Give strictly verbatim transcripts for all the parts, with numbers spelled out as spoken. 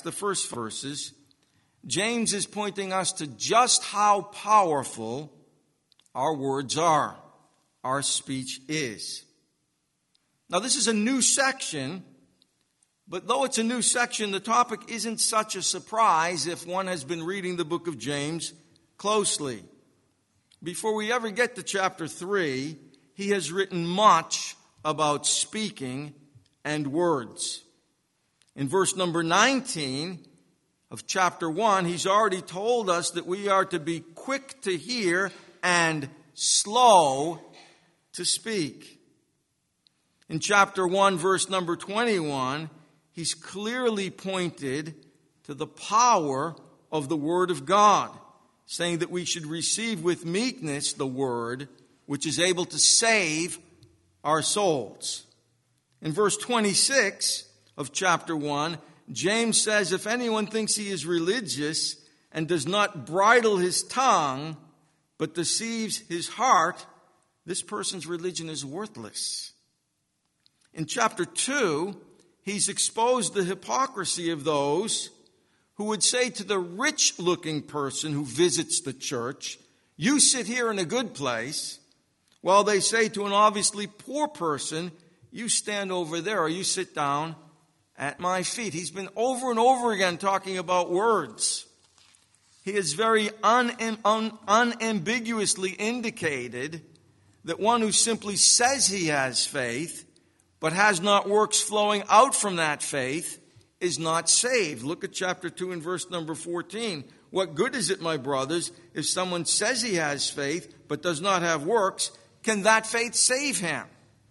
text, the first verses, James is pointing us to just how powerful our words are, our speech is. Now, this is a new section, but though it's a new section, the topic isn't such a surprise if one has been reading the book of James closely. Before we ever get to chapter three, he has written much about speaking and words. In verse number nineteen of chapter one, he's already told us that we are to be quick to hear and slow to speak. In chapter one, verse number twenty-one, he's clearly pointed to the power of the Word of God, saying that we should receive with meekness the Word, which is able to save our souls. In verse twenty-six of chapter one, James says, if anyone thinks he is religious and does not bridle his tongue, but deceives his heart, this person's religion is worthless. In chapter two, he's exposed the hypocrisy of those who would say to the rich-looking person who visits the church, you sit here in a good place, while they say to an obviously poor person, you stand over there or you sit down at my feet. He's been over and over again talking about words. He has very un- un- unambiguously indicated that one who simply says he has faith but has not works flowing out from that faith is not saved. Look at chapter two and verse number fourteen. What good is it, my brothers, if someone says he has faith but does not have works? Can that faith save him?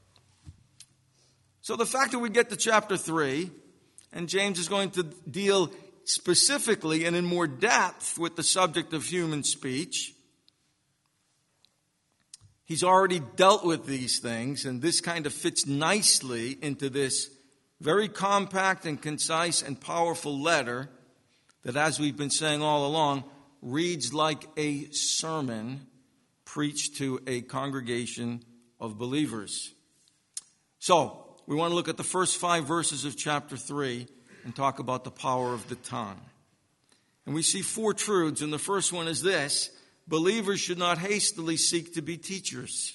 So the fact that we get to chapter three, and James is going to deal specifically and in more depth with the subject of human speech. He's already dealt with these things, and this kind of fits nicely into this very compact and concise and powerful letter that, as we've been saying all along, reads like a sermon preached to a congregation of believers. So, we want to look at the first five verses of chapter three and talk about the power of the tongue. And we see four truths, and the first one is this: believers should not hastily seek to be teachers.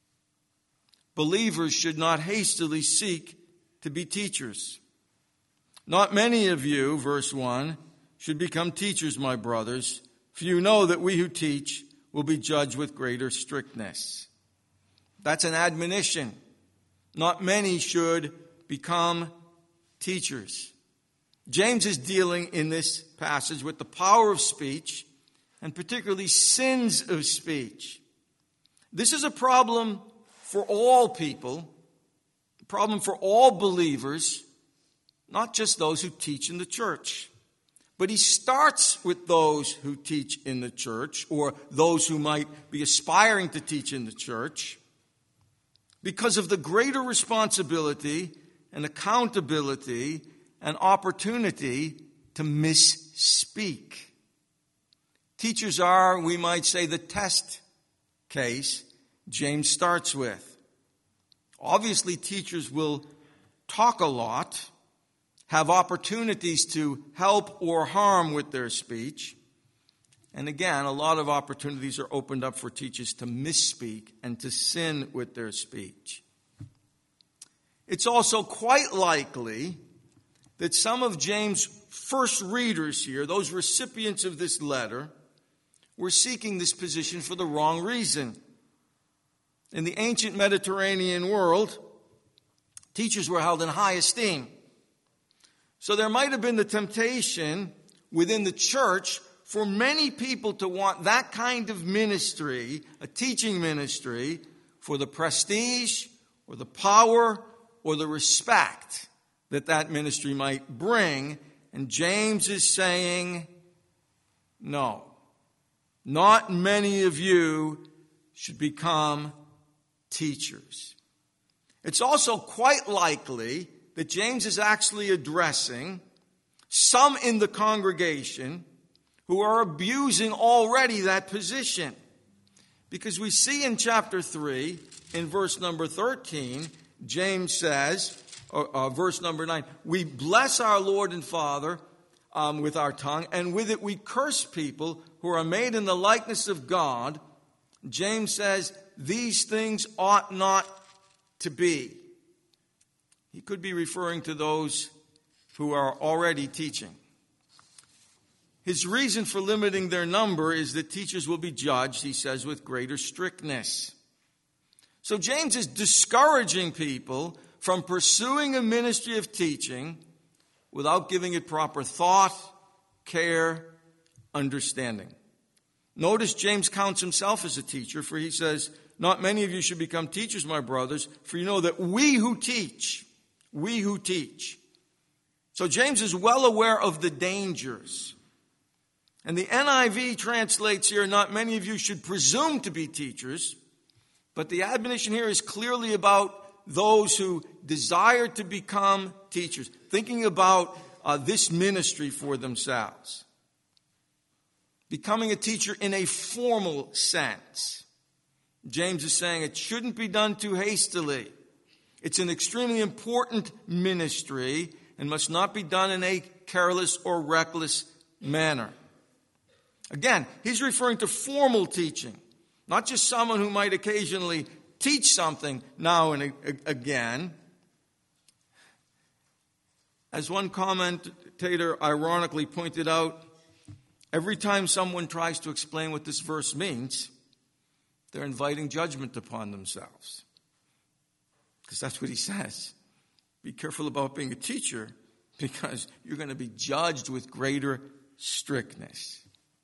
Believers should not hastily seek to be teachers. Not many of you, verse one, should become teachers, my brothers, for you know that we who teach will be judged with greater strictness. That's an admonition. Not many should become teachers. James is dealing in this passage with the power of speech, and particularly sins of speech. This is a problem for all people, a problem for all believers, not just those who teach in the church. But he starts with those who teach in the church, or those who might be aspiring to teach in the church, because of the greater responsibility and accountability and opportunity to misspeak. Teachers are, we might say, the test case James starts with. Obviously, teachers will talk a lot, have opportunities to help or harm with their speech. And again, a lot of opportunities are opened up for teachers to misspeak and to sin with their speech. It's also quite likely that some of James' first readers here, those recipients of this letter, were seeking this position for the wrong reason. In the ancient Mediterranean world, teachers were held in high esteem. So there might have been the temptation within the church for many people to want that kind of ministry, a teaching ministry, for the prestige or the power or the respect that that ministry might bring. And James is saying, no, not many of you should become teachers. It's also quite likely that James is actually addressing some in the congregation who are abusing already that position. Because we see in chapter three, in verse number thirteen, James says, uh, uh, verse number nine, we bless our Lord and Father um, with our tongue, and with it we curse people who are made in the likeness of God. James says these things ought not to be. He could be referring to those who are already teaching. His reason for limiting their number is that teachers will be judged, he says, with greater strictness. So James is discouraging people from pursuing a ministry of teaching without giving it proper thought, care, understanding. Notice James counts himself as a teacher, for he says, "Not many of you should become teachers, my brothers, for you know that we who teach, we who teach." So James is well aware of the dangers. And the N I V translates here, "Not many of you should presume to be teachers," but the admonition here is clearly about those who desire to become teachers, thinking about uh, this ministry for themselves. Becoming a teacher in a formal sense. James is saying it shouldn't be done too hastily. It's an extremely important ministry and must not be done in a careless or reckless manner. Again, he's referring to formal teaching, not just someone who might occasionally teach something now and again. As one commentator ironically pointed out, every time someone tries to explain what this verse means, they're inviting judgment upon themselves. Because that's what he says. Be careful about being a teacher, because you're going to be judged with greater strictness.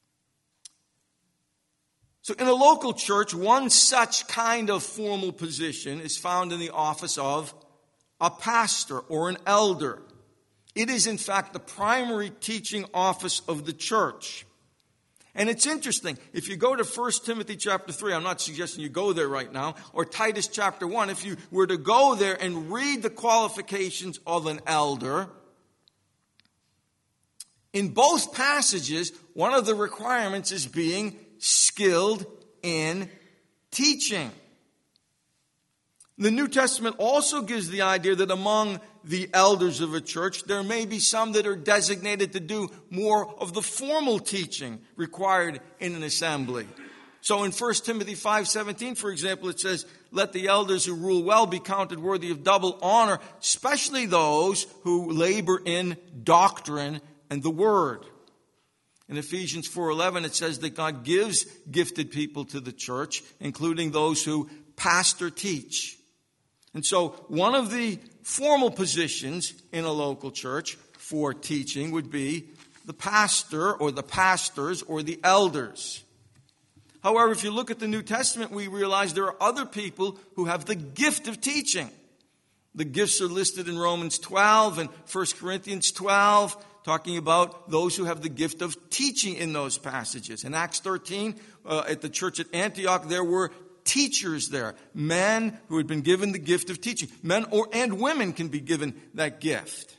So in a local church, one such kind of formal position is found in the office of a pastor or an elder. It is, in fact, the primary teaching office of the church. And it's interesting, if you go to First Timothy chapter three, I'm not suggesting you go there right now, or Titus chapter one, if you were to go there and read the qualifications of an elder, in both passages, one of the requirements is being skilled in teaching. The New Testament also gives the idea that among the elders of a church, there may be some that are designated to do more of the formal teaching required in an assembly. So in First Timothy five seventeen, for example, it says, "Let the elders who rule well be counted worthy of double honor, especially those who labor in doctrine and the word." In Ephesians four eleven, it says that God gives gifted people to the church, including those who pastor teach. And so one of the formal positions in a local church for teaching would be the pastor or the pastors or the elders. However, if you look at the New Testament, we realize there are other people who have the gift of teaching. The gifts are listed in Romans twelve and First Corinthians twelve, talking about those who have the gift of teaching in those passages. In Acts thirteen, uh, at the church at Antioch, there were teachers there, men who had been given the gift of teaching. Men or and women can be given that gift.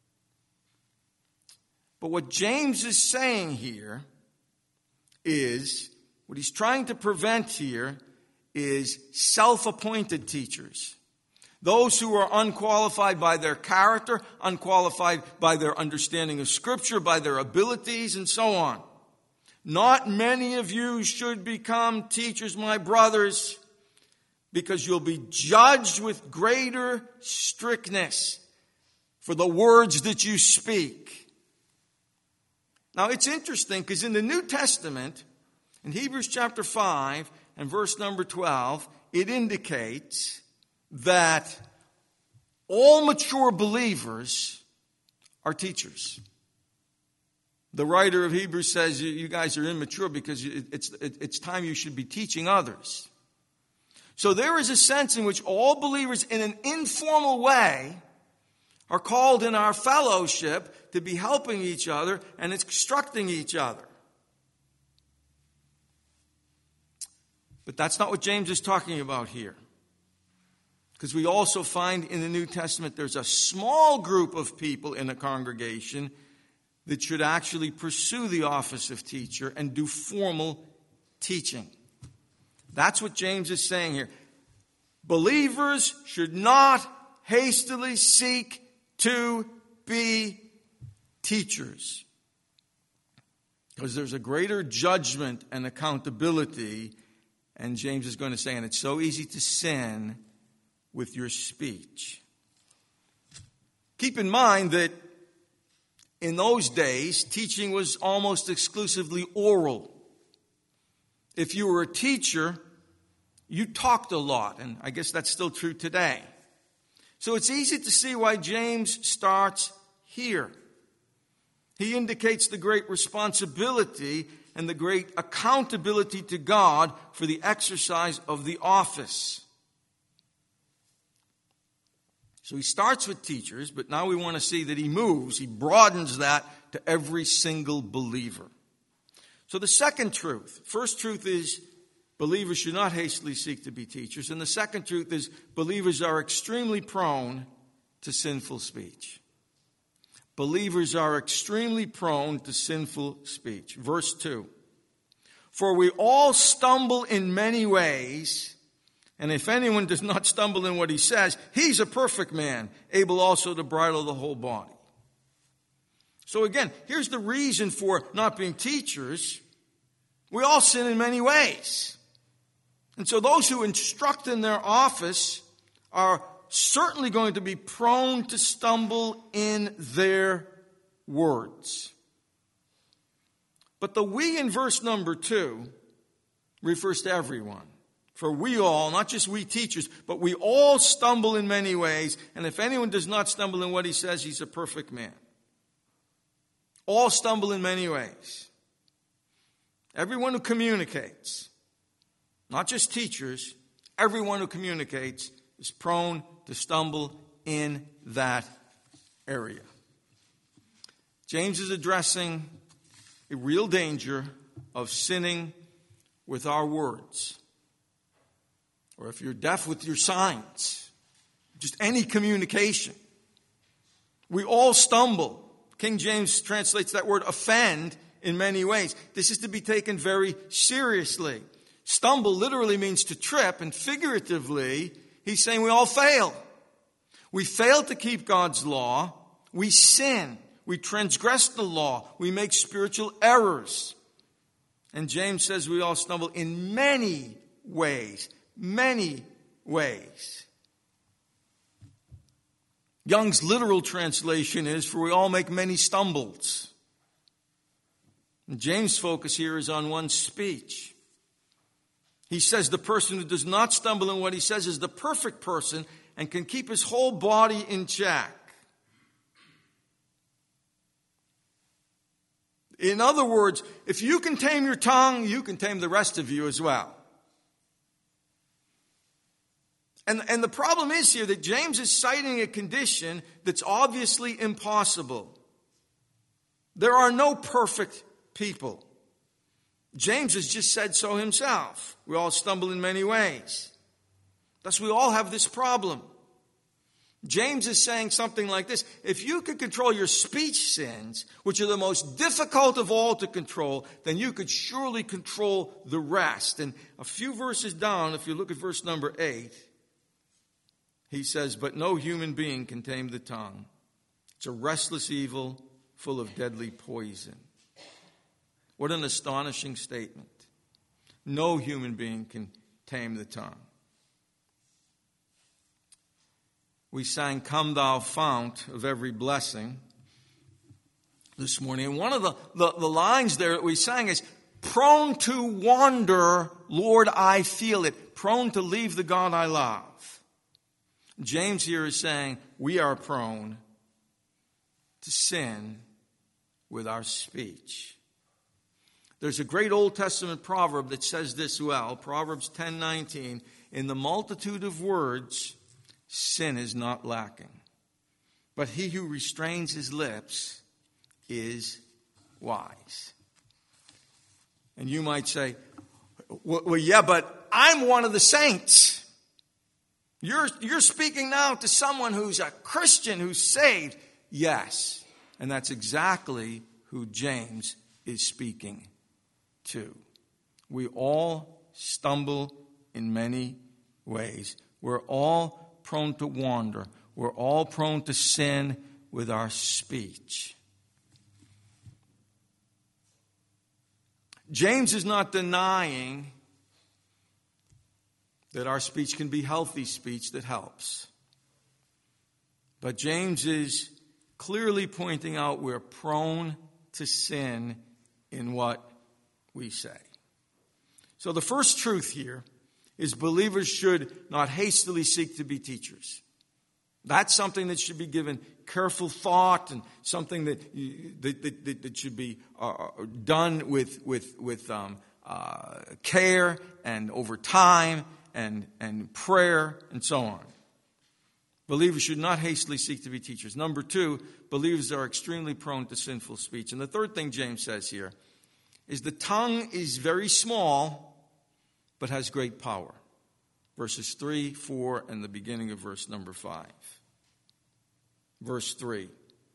But what James is saying here is, what he's trying to prevent here is self-appointed teachers. Those who are unqualified by their character, unqualified by their understanding of Scripture, by their abilities, and so on. Not many of you should become teachers, my brothers, because you'll be judged with greater strictness for the words that you speak. Now, it's interesting because in the New Testament, in Hebrews chapter five and verse number twelve, it indicates that all mature believers are teachers. The writer of Hebrews says you guys are immature because it's, it's time you should be teaching others. So there is a sense in which all believers in an informal way are called in our fellowship to be helping each other and instructing each other. But that's not what James is talking about here. Because we also find in the New Testament there's a small group of people in a congregation that should actually pursue the office of teacher and do formal teaching. That's what James is saying here. Believers should not hastily seek to be teachers. Because there's a greater judgment and accountability, and James is going to say, and it's so easy to sin with your speech. Keep in mind that in those days, teaching was almost exclusively oral. If you were a teacher, you talked a lot, and I guess that's still true today. So it's easy to see why James starts here. He indicates the great responsibility and the great accountability to God for the exercise of the office. So he starts with teachers, but now we want to see that he moves, he broadens that to every single believer. So the second truth, first truth is believers should not hastily seek to be teachers. And the second truth is believers are extremely prone to sinful speech. Believers are extremely prone to sinful speech. Verse two. For we all stumble in many ways, and if anyone does not stumble in what he says, he's a perfect man, able also to bridle the whole body. So again, here's the reason for not being teachers. We all sin in many ways. And so those who instruct in their office are certainly going to be prone to stumble in their words. But the we in verse number two refers to everyone. For we all, not just we teachers, but we all stumble in many ways. And if anyone does not stumble in what he says, he's a perfect man. All stumble in many ways. Everyone who communicates, not just teachers, everyone who communicates is prone to stumble in that area. James is addressing a real danger of sinning with our words. Or if you're deaf, with your signs. Just any communication. We all stumble. King James translates that word offend in many ways. This is to be taken very seriously. Stumble literally means to trip, and figuratively, he's saying we all fail. We fail to keep God's law. We sin. We transgress the law. We make spiritual errors. And James says we all stumble in many ways. Many ways. Young's literal translation is, for we all make many stumbles. And James' focus here is on one's speech. He says the person who does not stumble in what he says is the perfect person and can keep his whole body in check. In other words, if you can tame your tongue, you can tame the rest of you as well. And, and the problem is here that James is citing a condition that's obviously impossible. There are no perfect people. James has just said so himself. We all stumble in many ways. Thus, we all have this problem. James is saying something like this. If you could control your speech sins, which are the most difficult of all to control, then you could surely control the rest. And a few verses down, if you look at verse number eight, he says, but no human being can tame the tongue. It's a restless evil full of deadly poison. What an astonishing statement. No human being can tame the tongue. We sang, Come Thou Fount of Every Blessing this morning. And one of the, the, the lines there that we sang is, prone to wander, Lord, I feel it. Prone to leave the God I love. James here is saying we are prone to sin with our speech. There's a great Old Testament proverb that says this well, Proverbs ten nineteen, in the multitude of words, sin is not lacking. But he who restrains his lips is wise. And you might say, well, yeah, but I'm one of the saints. You're, you're speaking now to someone who's a Christian, who's saved. Yes, and that's exactly who James is speaking to. We all stumble in many ways. We're all prone to wander. We're all prone to sin with our speech. James is not denying that our speech can be healthy speech that helps. But James is clearly pointing out we're prone to sin in what we say. So the first truth here is believers should not hastily seek to be teachers. That's something that should be given careful thought and something that that, that, that should be uh, done with with with um, uh, care and over time and and prayer and so on. Believers should not hastily seek to be teachers. Number two, believers are extremely prone to sinful speech. And the third thing James says here is the tongue is very small but has great power. Verses three, four, and the beginning of verse number five. Verse three.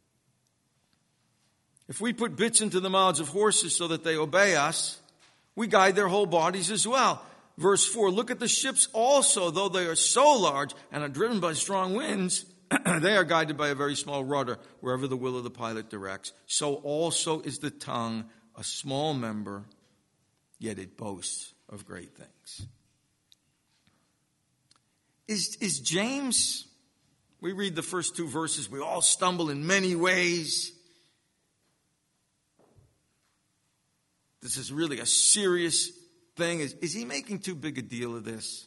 If we put bits into the mouths of horses so that they obey us, we guide their whole bodies as well. Verse four, look at the ships also, though they are so large and are driven by strong winds, they are guided by a very small rudder, wherever the will of the pilot directs. So also is the tongue a small member, yet it boasts of great things. Is, is James, we read the first two verses, we all stumble in many ways. This is really a serious thing. Is, is he making too big a deal of this?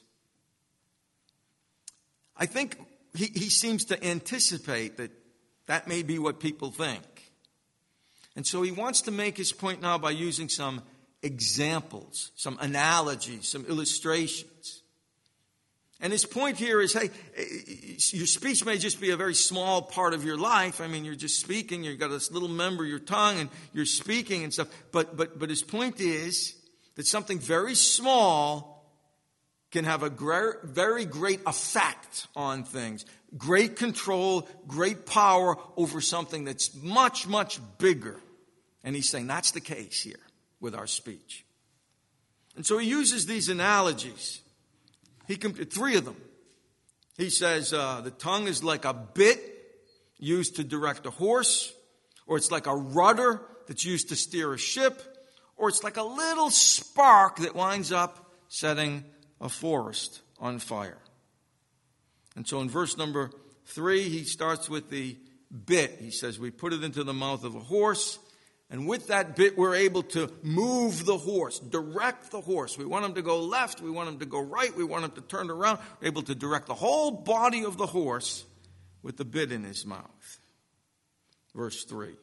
I think he, he seems to anticipate that that may be what people think. And so he wants to make his point now by using some examples, some analogies, some illustrations. And his point here is, hey, your speech may just be a very small part of your life. I mean, you're just speaking. You've got this little member, your tongue, and you're speaking and stuff. But but but his point is that something very small can have a great, very great effect on things. Great control, great power over something that's much, much bigger. And he's saying that's the case here with our speech. And so he uses these analogies. He three of them. He says uh, the tongue is like a bit used to direct a horse, or it's like a rudder that's used to steer a ship, or it's like a little spark that winds up setting a forest on fire. And so in verse number three, he starts with the bit. He says we put it into the mouth of a horse, and with that bit, we're able to move the horse, direct the horse. We want him to go left. We want him to go right. We want him to turn around. We're able to direct the whole body of the horse with the bit in his mouth. Verse three.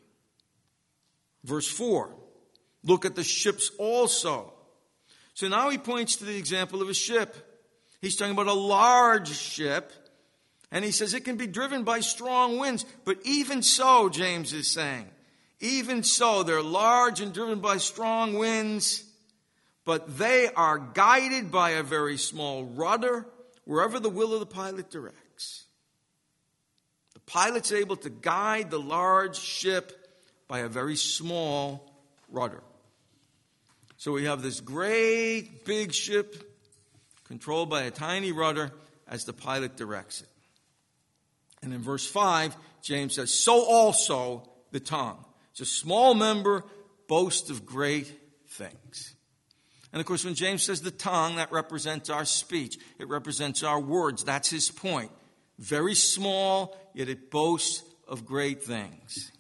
Verse four. Look at the ships also. So now he points to the example of a ship. He's talking about a large ship. And he says it can be driven by strong winds. But even so, James is saying, even so, they're large and driven by strong winds, but they are guided by a very small rudder wherever the will of the pilot directs. The pilot's able to guide the large ship by a very small rudder. So we have this great big ship controlled by a tiny rudder as the pilot directs it. And in verse five, James says, so also the tongue. It's a small member, boasts of great things. And of course, when James says the tongue, that represents our speech. It represents our words. That's his point. Very small, yet it boasts of great things.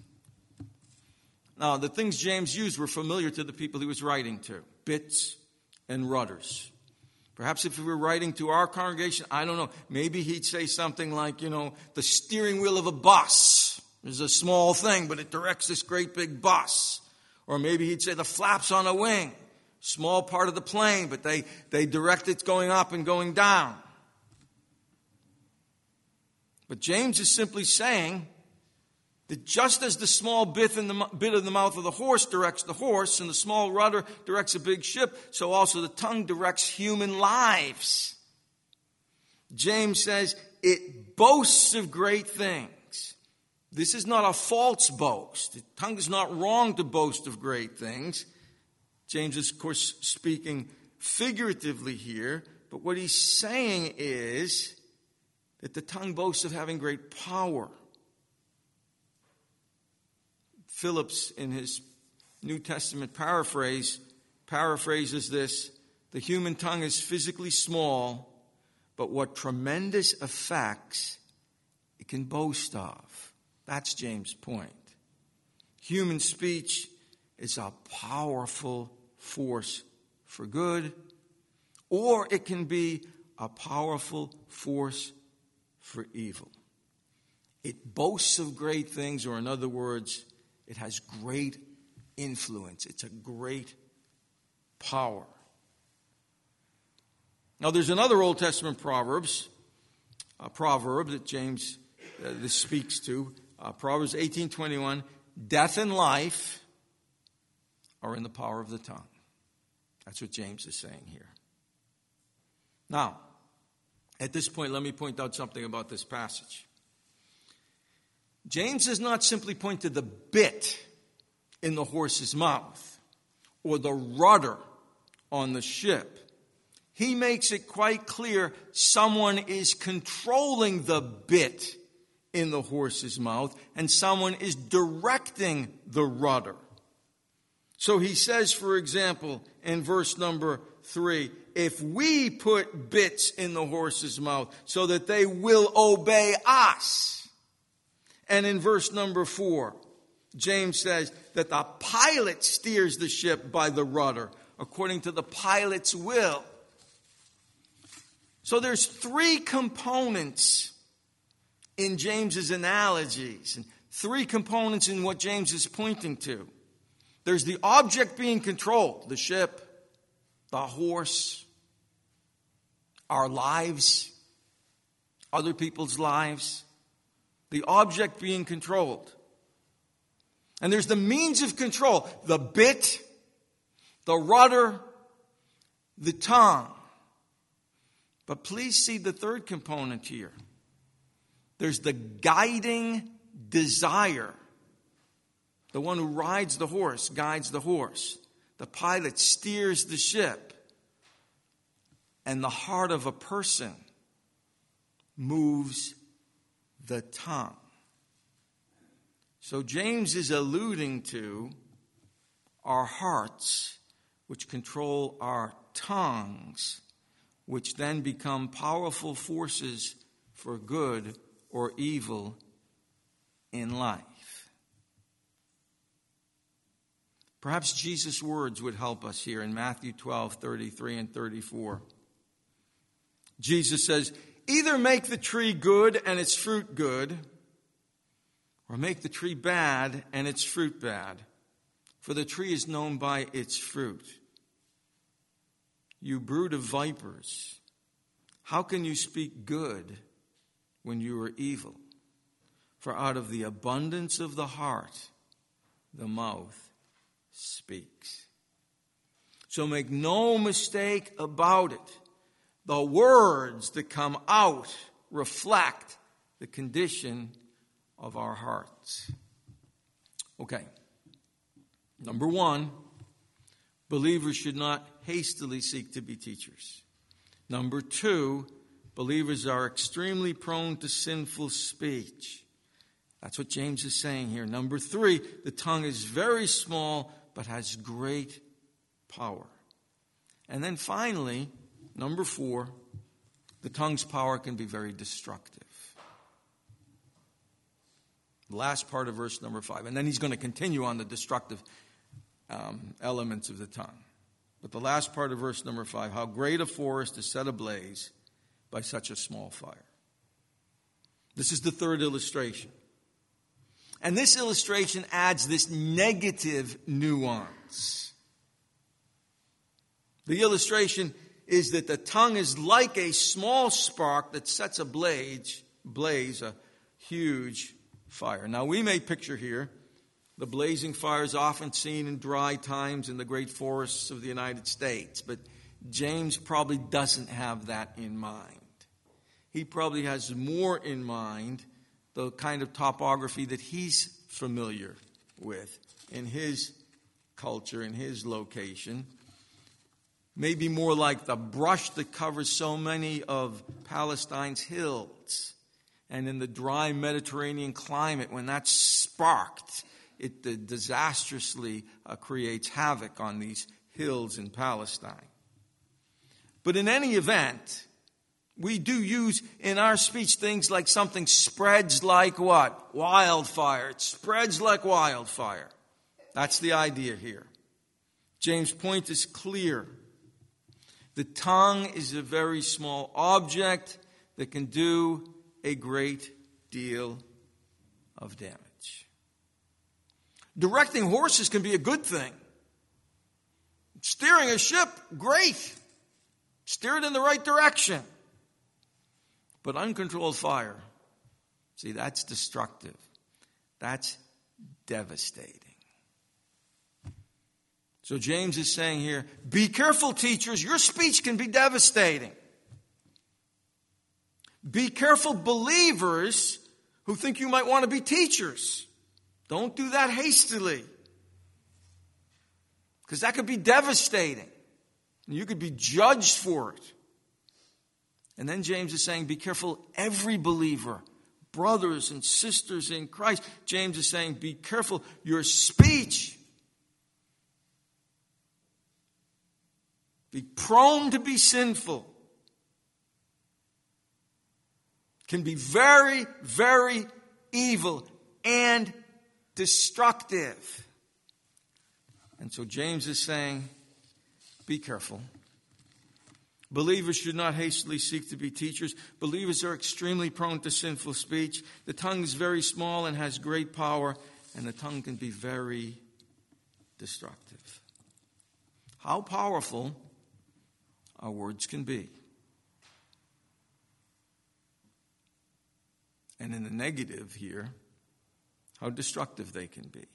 Now, the things James used were familiar to the people he was writing to. Bits and rudders. Perhaps if he were writing to our congregation, I don't know, maybe he'd say something like, you know, the steering wheel of a bus. It's a small thing, but it directs this great big bus. Or maybe he'd say the flaps on a wing. Small part of the plane, but they, they direct it going up and going down. But James is simply saying that just as the small bit in the bit of the mouth of the horse directs the horse, and the small rudder directs a big ship, so also the tongue directs human lives. James says it boasts of great things. This is not a false boast. The tongue is not wrong to boast of great things. James is, of course, speaking figuratively here, but what he's saying is that the tongue boasts of having great power. Phillips, in his New Testament paraphrase, paraphrases this: the human tongue is physically small, but what tremendous effects it can boast of. That's James' point. Human speech is a powerful force for good, or it can be a powerful force for evil. It boasts of great things, or in other words, it has great influence. It's a great power. Now, there's another Old Testament Proverbs, a proverb that James uh, this speaks to. Uh, Proverbs eighteen twenty-one, death and life are in the power of the tongue. That's what James is saying here. Now, at this point, let me point out something about this passage. James does not simply point to the bit in the horse's mouth or the rudder on the ship. He makes it quite clear someone is controlling the bit in the horse's mouth and someone is directing the rudder. So he says, for example, in verse number three, if we put bits in the horse's mouth so that they will obey us. And in verse number four, James says that the pilot steers the ship by the rudder according to the pilot's will. So there's three components in James's analogies, and three components in what James is pointing to. There's the object being controlled, the ship, the horse, our lives, other people's lives, the object being controlled. And there's the means of control, the bit, the rudder, the tongue. But please see the third component here. There's the guiding desire. The one who rides the horse guides the horse. The pilot steers the ship. And the heart of a person moves the tongue. So James is alluding to our hearts, which control our tongues, which then become powerful forces for good or evil in life. Perhaps Jesus' words would help us here in Matthew twelve, thirty-three and thirty-four. Jesus says, either make the tree good and its fruit good, or make the tree bad and its fruit bad. For the tree is known by its fruit. You brood of vipers, how can you speak good when you are evil? For out of the abundance of the heart, the mouth speaks. So make no mistake about it. The words that come out reflect the condition of our hearts. Okay. Number one, believers should not hastily seek to be teachers. Number two, believers are extremely prone to sinful speech. That's what James is saying here. Number three, the tongue is very small but has great power. And then finally, number four, the tongue's power can be very destructive. The last part of verse number five. And then he's going to continue on the destructive um, elements of the tongue. But the last part of verse number five, how great a forest is set ablaze by such a small fire. This is the third illustration. And this illustration adds this negative nuance. The illustration is that the tongue is like a small spark that sets ablaze, blaze a huge fire. Now we may picture here the blazing fires often seen in dry times in the great forests of the United States, but James probably doesn't have that in mind. He probably has more in mind the kind of topography that he's familiar with in his culture, in his location. Maybe more like the brush that covers so many of Palestine's hills. And in the dry Mediterranean climate, when that's sparked, it uh, disastrously uh, creates havoc on these hills in Palestine. But in any event, we do use in our speech things like something spreads like what? Wildfire. It spreads like wildfire. That's the idea here. James' point is clear. The tongue is a very small object that can do a great deal of damage. Directing horses can be a good thing. Steering a ship, great. Steer it in the right direction. But uncontrolled fire, see, that's destructive. That's devastating. So James is saying here, be careful, teachers. Your speech can be devastating. Be careful, believers who think you might want to be teachers. Don't do that hastily. Because that could be devastating. And you could be judged for it. And then James is saying, be careful, every believer, brothers and sisters in Christ. James is saying, be careful, your speech. Be prone to be sinful. Can be very, very evil and destructive. And so James is saying, be careful. Believers should not hastily seek to be teachers. Believers are extremely prone to sinful speech. The tongue is very small and has great power, and the tongue can be very destructive. How powerful our words can be. And in the negative here, how destructive they can be.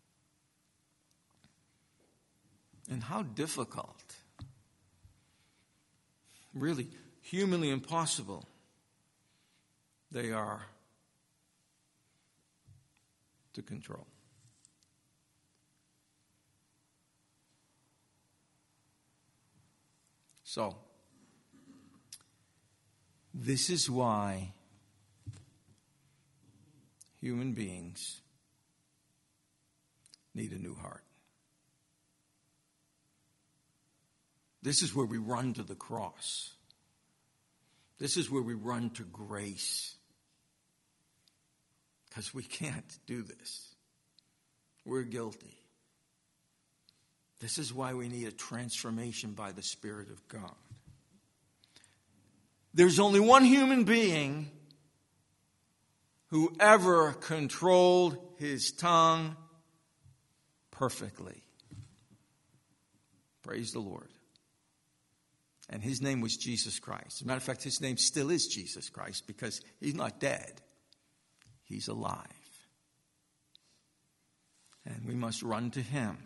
And how difficult, really humanly impossible, they are to control. So, this is why human beings need a new heart. This is where we run to the cross. This is where we run to grace. Because we can't do this. We're guilty. This is why we need a transformation by the Spirit of God. There's only one human being who ever controlled his tongue perfectly. Praise the Lord. And his name was Jesus Christ. As a matter of fact, his name still is Jesus Christ because he's not dead. He's alive. And we must run to him.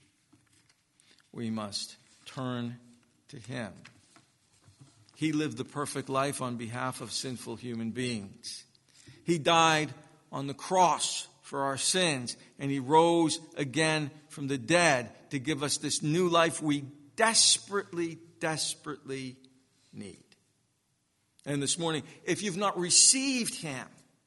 We must turn to him. He lived the perfect life on behalf of sinful human beings. He died on the cross for our sins, and he rose again from the dead to give us this new life we desperately, desperately need. And this morning, if you've not received him,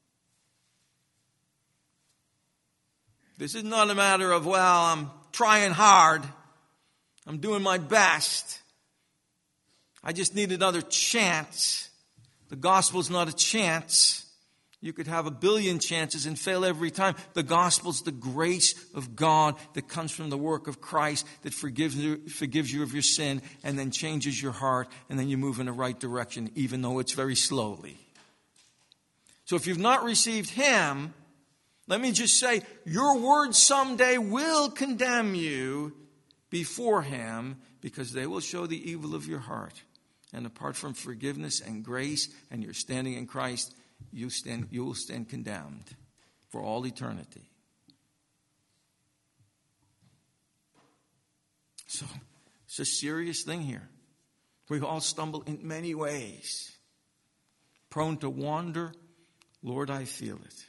this is not a matter of, well, I'm trying hard. I'm doing my best. I just need another chance. The gospel's not a chance. You could have a billion chances and fail every time. The gospel's the grace of God that comes from the work of Christ that forgives you, forgives you of your sin and then changes your heart, and then you move in the right direction, even though it's very slowly. So if you've not received him, let me just say, your words someday will condemn you before him because they will show the evil of your heart. And apart from forgiveness and grace and your standing in Christ, you stand, you will stand condemned for all eternity. So it's a serious thing here. We all stumble in many ways. Prone to wander. Lord, I feel it.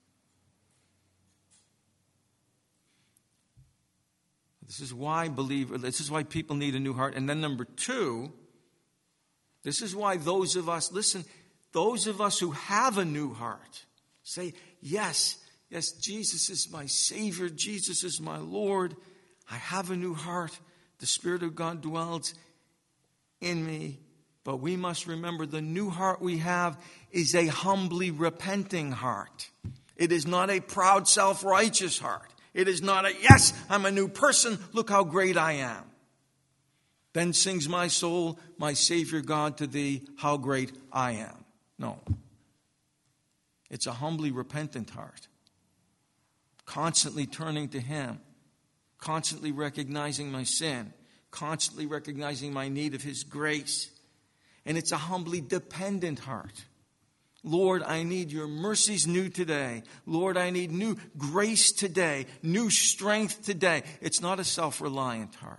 This is why believe. This is why people need a new heart. And then number two, this is why those of us, listen, those of us who have a new heart say, yes, yes, Jesus is my Savior. Jesus is my Lord. I have a new heart. The Spirit of God dwells in me. But we must remember the new heart we have is a humbly repenting heart. It is not a proud, self-righteous heart. It is not a, yes, I'm a new person. Look how great I am. Then sings my soul, my Savior God, to thee, how great I am. No. It's a humbly repentant heart. Constantly turning to Him. Constantly recognizing my sin. Constantly recognizing my need of His grace. And it's a humbly dependent heart. Lord, I need your mercies new today. Lord, I need new grace today. New strength today. It's not a self-reliant heart.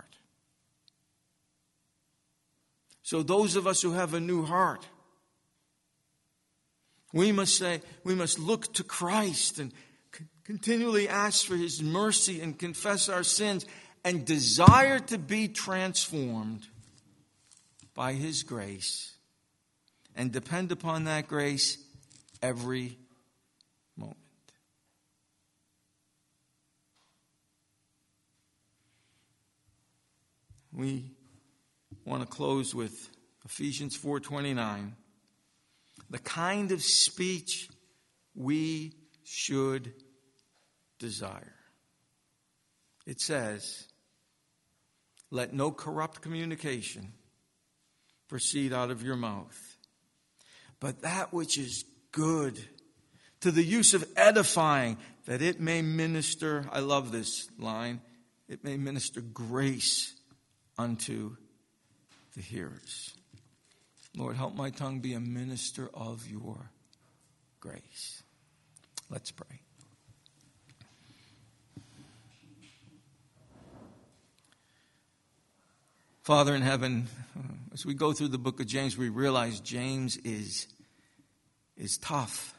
So those of us who have a new heart, we must say, we must look to Christ and continually ask for His mercy and confess our sins and desire to be transformed by His grace and depend upon that grace every moment. We want to close with Ephesians four twenty-nine. The kind of speech we should desire. It says, let no corrupt communication proceed out of your mouth, but that which is good, to the use of edifying, that it may minister, I love this line, it may minister grace unto the hearers. Lord, help my tongue be a minister of your grace. Let's pray. Father in heaven, as we go through the book of James, we realize James is, is tough.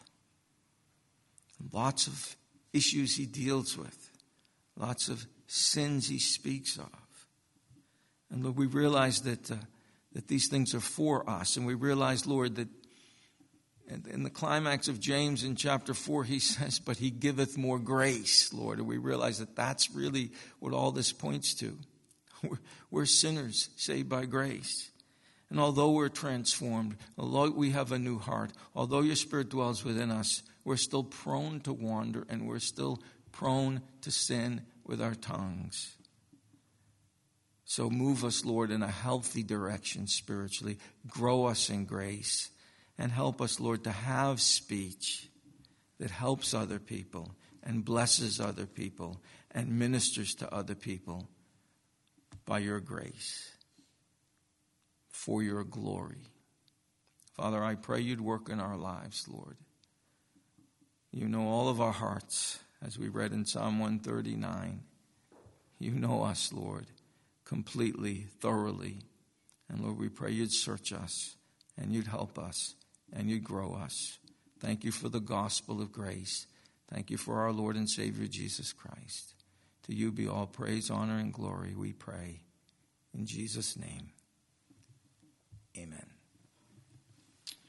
Lots of issues he deals with. Lots of sins he speaks of. And Lord, we realize that, uh, that these things are for us. And we realize, Lord, that in the climax of James in chapter four, he says, but he giveth more grace, Lord. And we realize that that's really what all this points to. We're, we're sinners saved by grace. And although we're transformed, although we have a new heart, although your Spirit dwells within us, we're still prone to wander and we're still prone to sin with our tongues. So move us, Lord, in a healthy direction spiritually. Grow us in grace. And help us, Lord, to have speech that helps other people and blesses other people and ministers to other people by your grace, for your glory. Father, I pray you'd work in our lives, Lord. You know all of our hearts, as we read in Psalm one thirty-nine. You know us, Lord, completely, thoroughly. And Lord, we pray you'd search us and you'd help us and you'd grow us. Thank you for the gospel of grace. Thank you for our Lord and Savior, Jesus Christ. To you be all praise, honor, and glory, we pray. In Jesus' name, amen.